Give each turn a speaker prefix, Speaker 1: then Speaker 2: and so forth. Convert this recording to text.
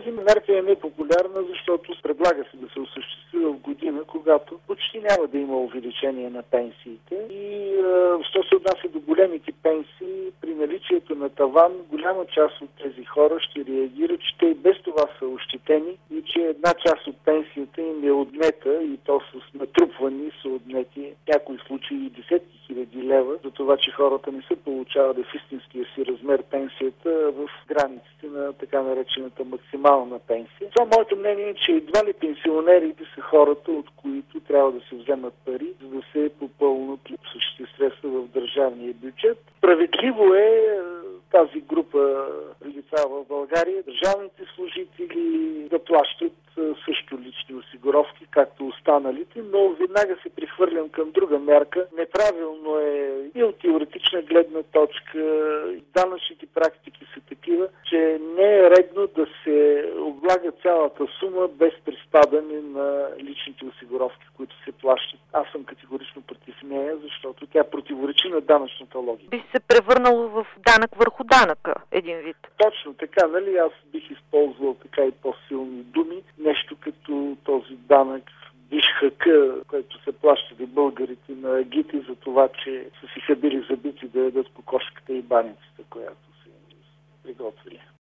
Speaker 1: Тази мярка е непопулярна, защото предлага се да се осъществи в година, когато почти няма да има увеличение на пенсиите. И що се отнася до големите пенсии, при наличието на таван, голяма част от тези хора ще реагират, че те и без това са ощетени и че една част от пенсията им е отнета и то с натрупвани са отнети в някои случаи и десетки хиляди лева, за това, че хората не са получавали в истинския си размер пенсията в границите на така наречената максимална пенсия. Това моето мнение е, че едва ли пенсионерите са хората, от които трябва да се вземат пари, за да се попълнат липсващите средства в държавния бюджет. Справедливо е тази група лица в България, държавните служители да плащат също лични осигуровки, както останалите, но веднага се прехвърлям към друга мярка. Неправилно е и от теоретична гледна точка, данъчните практики са такива, че не е редно да се облага цялата сума без приспадане на личните осигуровки, които се плащат. Аз съм категорично против нея, защото тя противоречи на данъчната логика.
Speaker 2: Би се превърнало в данък върху данъка, един вид.
Speaker 1: Точно така, нали? Аз бих използвал така и по-силни думи. Нещо като този данък БИШХК, който се плащали българите на агити за това, че са си били забити да ядат кокошката и баницата, която са им приготвили.